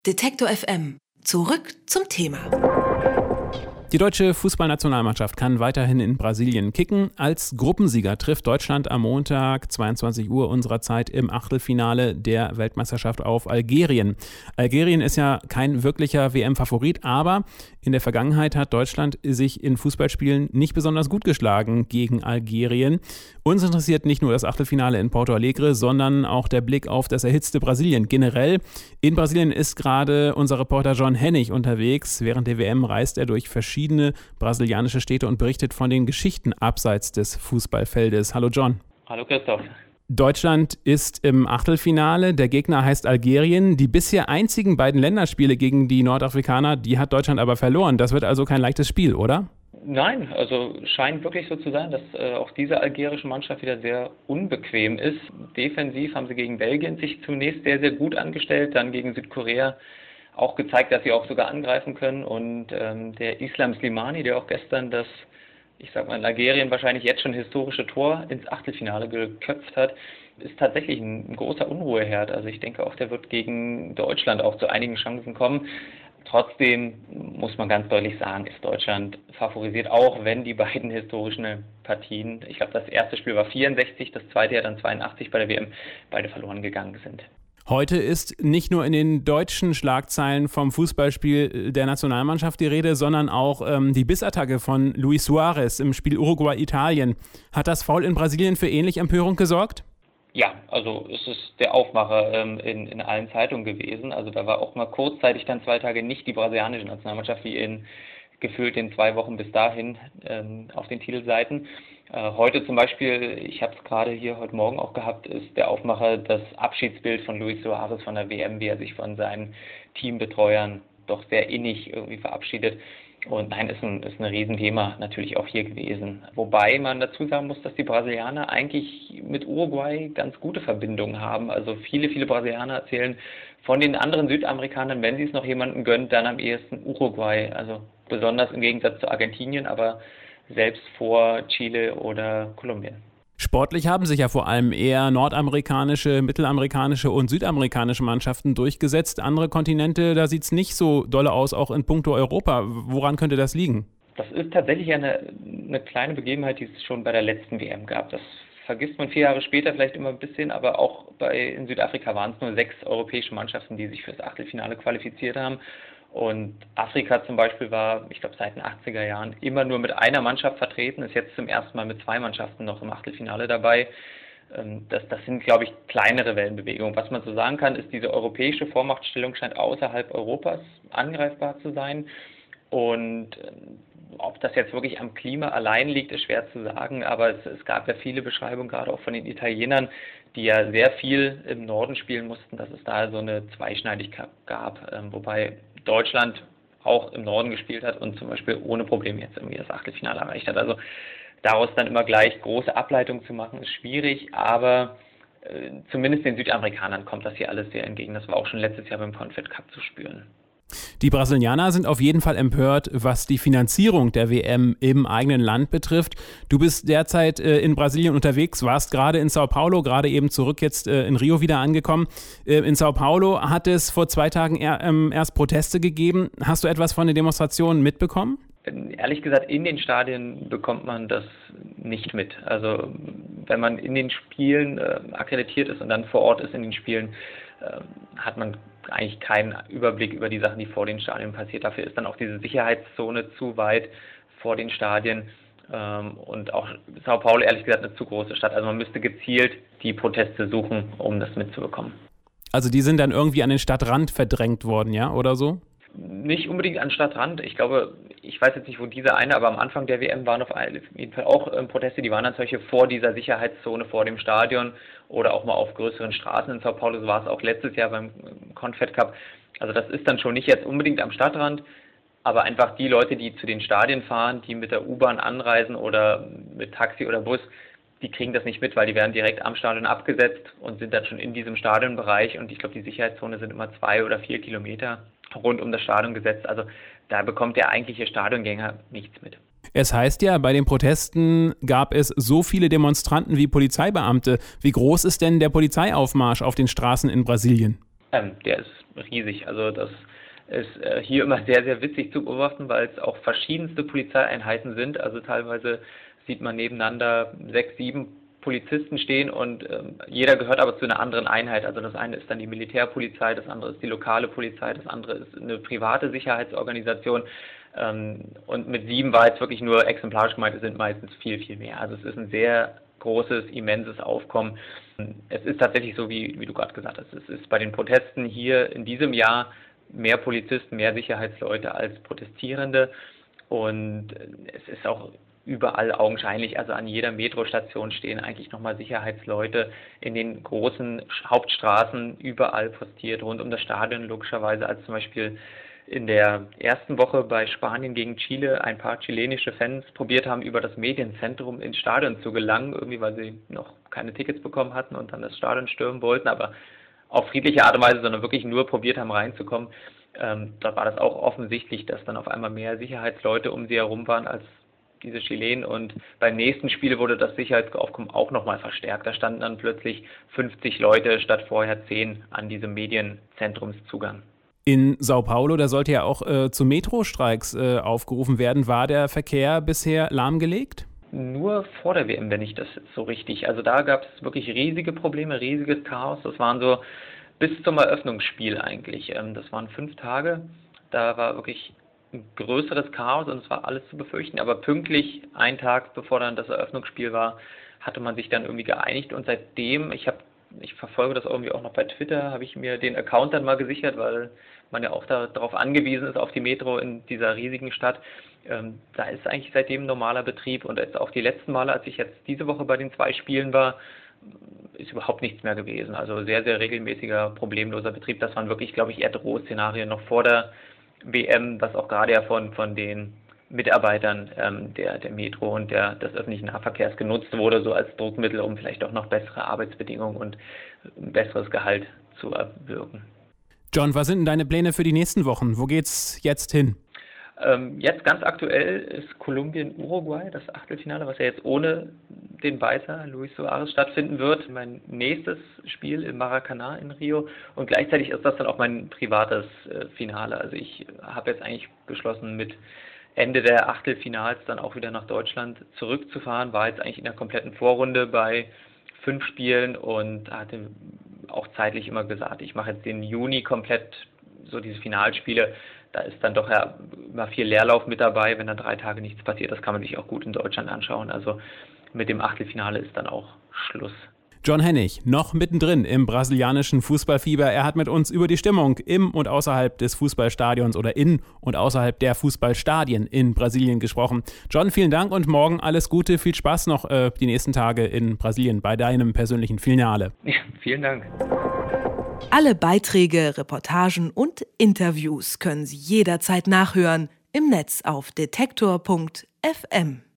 Detektor FM. Zurück zum Thema. Die deutsche Fußballnationalmannschaft kann weiterhin in Brasilien kicken. Als Gruppensieger trifft Deutschland am Montag 22 Uhr unserer Zeit im Achtelfinale der Weltmeisterschaft auf Algerien. Algerien ist ja kein wirklicher WM-Favorit, aber in der Vergangenheit hat Deutschland sich in Fußballspielen nicht besonders gut geschlagen gegen Algerien. Uns interessiert nicht nur das Achtelfinale in Porto Alegre, sondern auch der Blick auf das erhitzte Brasilien. Generell in Brasilien ist gerade unser Reporter John Hennig unterwegs. Während der WM reist er durch verschiedene brasilianische Städte und berichtet von den Geschichten abseits des Fußballfeldes. Hallo John. Hallo Christoph. Deutschland ist im Achtelfinale, der Gegner heißt Algerien. Die bisher einzigen beiden Länderspiele gegen die Nordafrikaner, die hat Deutschland aber verloren. Das wird also kein leichtes Spiel, oder? Nein, also scheint wirklich so zu sein, dass auch diese algerische Mannschaft wieder sehr unbequem ist. Defensiv haben sie gegen Belgien sich zunächst sehr, sehr gut angestellt, dann gegen Südkorea auch gezeigt, dass sie auch sogar angreifen können. Und der Islam Slimani, der auch gestern das, in Algerien wahrscheinlich jetzt schon historische Tor ins Achtelfinale geköpft hat, ist tatsächlich ein großer Unruheherd. Also ich denke auch, der wird gegen Deutschland auch zu einigen Chancen kommen. Trotzdem muss man ganz deutlich sagen, ist Deutschland favorisiert, auch wenn die beiden historischen Partien, ich glaube das erste Spiel war 64, das zweite ja dann 82 bei der WM, beide verloren gegangen sind. Heute ist nicht nur in den deutschen Schlagzeilen vom Fußballspiel der Nationalmannschaft die Rede, sondern auch die Bissattacke von Luis Suarez im Spiel Uruguay-Italien. Hat das Foul in Brasilien für ähnliche Empörung gesorgt? Ja, also es ist der Aufmacher in allen Zeitungen gewesen. Also da war auch mal kurzzeitig dann 2 Tage nicht die brasilianische Nationalmannschaft wie in gefühlt den 2 Wochen bis dahin auf den Titelseiten. Heute zum Beispiel, ich habe es gerade hier heute Morgen auch gehabt, ist der Aufmacher das Abschiedsbild von Luis Suarez von der WM, wie er sich von seinen Teambetreuern doch sehr innig irgendwie verabschiedet. Und nein, ist ein Riesenthema natürlich auch hier gewesen. Wobei man dazu sagen muss, dass die Brasilianer eigentlich mit Uruguay ganz gute Verbindungen haben. Also viele Brasilianer erzählen von den anderen Südamerikanern, wenn sie es noch jemandem gönnt, dann am ehesten Uruguay. Also besonders im Gegensatz zu Argentinien, aber selbst vor Chile oder Kolumbien. Sportlich haben sich ja vor allem eher nordamerikanische, mittelamerikanische und südamerikanische Mannschaften durchgesetzt. Andere Kontinente, da sieht es nicht so dolle aus, auch in puncto Europa. Woran könnte das liegen? Das ist tatsächlich eine kleine Begebenheit, die es schon bei der letzten WM gab. Das vergisst man 4 Jahre später vielleicht immer ein bisschen, aber auch in Südafrika waren es nur 6 europäische Mannschaften, die sich für das Achtelfinale qualifiziert haben. Und Afrika zum Beispiel war, ich glaube, seit den 80er Jahren immer nur mit einer Mannschaft vertreten, ist jetzt zum ersten Mal mit 2 Mannschaften noch im Achtelfinale dabei. Das sind, glaube ich, kleinere Wellenbewegungen. Was man so sagen kann, ist, diese europäische Vormachtstellung scheint außerhalb Europas angreifbar zu sein. Und ob das jetzt wirklich am Klima allein liegt, ist schwer zu sagen. Aber es gab ja viele Beschreibungen, gerade auch von den Italienern, die ja sehr viel im Norden spielen mussten, dass es da so eine Zweischneidigkeit gab. Wobei Deutschland auch im Norden gespielt hat und zum Beispiel ohne Probleme jetzt irgendwie das Achtelfinale erreicht hat. Also daraus dann immer gleich große Ableitungen zu machen, ist schwierig, aber zumindest den Südamerikanern kommt das hier alles sehr entgegen. Das war auch schon letztes Jahr beim Confed Cup zu spüren. Die Brasilianer sind auf jeden Fall empört, was die Finanzierung der WM im eigenen Land betrifft. Du bist derzeit in Brasilien unterwegs, warst gerade in Sao Paulo, gerade eben zurück jetzt in Rio wieder angekommen. In Sao Paulo hat es vor 2 Tagen erst Proteste gegeben. Hast du etwas von den Demonstrationen mitbekommen? Ehrlich gesagt, in den Stadien bekommt man das nicht mit. Also wenn man in den Spielen akkreditiert ist und dann vor Ort ist in den Spielen, hat man eigentlich keinen Überblick über die Sachen, die vor den Stadien passiert. Dafür ist dann auch diese Sicherheitszone zu weit vor den Stadien und auch Sao Paulo, ehrlich gesagt, eine zu große Stadt. Also man müsste gezielt die Proteste suchen, um das mitzubekommen. Also die sind dann irgendwie an den Stadtrand verdrängt worden, ja, oder so? Nicht unbedingt an Stadtrand. Ich glaube, ich weiß jetzt nicht, wo diese eine, aber am Anfang der WM waren auf jeden Fall auch Proteste, die waren dann solche vor dieser Sicherheitszone, vor dem Stadion oder auch mal auf größeren Straßen in Sao Paulo. So war es auch letztes Jahr beim Confed Cup. Also das ist dann schon nicht jetzt unbedingt am Stadtrand, aber einfach die Leute, die zu den Stadien fahren, die mit der U-Bahn anreisen oder mit Taxi oder Bus, die kriegen das nicht mit, weil die werden direkt am Stadion abgesetzt und sind dann schon in diesem Stadionbereich. Und ich glaube, die Sicherheitszone sind immer 2 oder 4 Kilometer rund um das Stadion gesetzt. Also da bekommt der eigentliche Stadiongänger nichts mit. Es heißt ja, bei den Protesten gab es so viele Demonstranten wie Polizeibeamte. Wie groß ist denn der Polizeiaufmarsch auf den Straßen in Brasilien? Der ist riesig. Also das ist hier immer sehr, sehr witzig zu beobachten, weil es auch verschiedenste Polizeieinheiten sind. Also teilweise sieht man nebeneinander 6, 7 Polizisten stehen und jeder gehört aber zu einer anderen Einheit. Also das eine ist dann die Militärpolizei, das andere ist die lokale Polizei, das andere ist eine private Sicherheitsorganisation. Und mit 7 war jetzt wirklich nur exemplarisch gemeint, es sind meistens viel, viel mehr. Also es ist ein sehr großes, immenses Aufkommen. Es ist tatsächlich so, wie du gerade gesagt hast, es ist bei den Protesten hier in diesem Jahr mehr Polizisten, mehr Sicherheitsleute als Protestierende. Und es ist auch überall augenscheinlich, also an jeder Metrostation stehen eigentlich nochmal Sicherheitsleute in den großen Hauptstraßen, überall postiert, rund um das Stadion logischerweise, als zum Beispiel in der ersten Woche bei Spanien gegen Chile ein paar chilenische Fans probiert haben, über das Medienzentrum ins Stadion zu gelangen, irgendwie weil sie noch keine Tickets bekommen hatten und dann das Stadion stürmen wollten, aber auf friedliche Art und Weise, sondern wirklich nur probiert haben reinzukommen. Da war das auch offensichtlich, dass dann auf einmal mehr Sicherheitsleute um sie herum waren als diese Chilenen, und beim nächsten Spiel wurde das Sicherheitsaufkommen auch nochmal verstärkt. Da standen dann plötzlich 50 Leute statt vorher 10 an diesem Medienzentrumszugang. In Sao Paulo, da sollte ja auch zu Metrostreiks aufgerufen werden. War der Verkehr bisher lahmgelegt? Nur vor der WM, wenn ich das jetzt so richtig. Also da gab es wirklich riesige Probleme, riesiges Chaos. Das waren so bis zum Eröffnungsspiel eigentlich. Das waren 5 Tage. Da war wirklich ein größeres Chaos und es war alles zu befürchten. Aber pünktlich, einen Tag bevor dann das Eröffnungsspiel war, hatte man sich dann irgendwie geeinigt. Und seitdem, ich verfolge das irgendwie auch noch bei Twitter, habe ich mir den Account dann mal gesichert, weil man ja auch darauf angewiesen ist, auf die Metro in dieser riesigen Stadt. Da ist eigentlich seitdem normaler Betrieb, und jetzt auch die letzten Male, als ich jetzt diese Woche bei den 2 Spielen war, ist überhaupt nichts mehr gewesen. Also sehr, sehr regelmäßiger, problemloser Betrieb. Das waren wirklich, glaube ich, eher Drohszenarien noch vor der WM, was auch gerade ja von den Mitarbeitern der Metro und des öffentlichen Nahverkehrs genutzt wurde, so als Druckmittel, um vielleicht auch noch bessere Arbeitsbedingungen und ein besseres Gehalt zu erwirken. John, was sind denn deine Pläne für die nächsten Wochen? Wo geht's jetzt hin? Jetzt ganz aktuell ist Kolumbien-Uruguay, das Achtelfinale, was ja jetzt ohne den Beißer Luis Suarez stattfinden wird. Mein nächstes Spiel im Maracanã in Rio, und gleichzeitig ist das dann auch mein privates Finale. Also ich habe jetzt eigentlich beschlossen, mit Ende der Achtelfinals dann auch wieder nach Deutschland zurückzufahren. War jetzt eigentlich in der kompletten Vorrunde bei 5 Spielen und hatte auch zeitlich immer gesagt, ich mache jetzt den Juni komplett so diese Finalspiele. Da ist dann doch ja immer viel Leerlauf mit dabei, wenn dann 3 Tage nichts passiert. Das kann man sich auch gut in Deutschland anschauen. Also mit dem Achtelfinale ist dann auch Schluss. John Hennig, noch mittendrin im brasilianischen Fußballfieber. Er hat mit uns über die Stimmung im und außerhalb des Fußballstadions oder in und außerhalb der Fußballstadien in Brasilien gesprochen. John, vielen Dank und morgen alles Gute, viel Spaß noch die nächsten Tage in Brasilien bei deinem persönlichen Finale. Ja, vielen Dank. Alle Beiträge, Reportagen und Interviews können Sie jederzeit nachhören im Netz auf detektor.fm.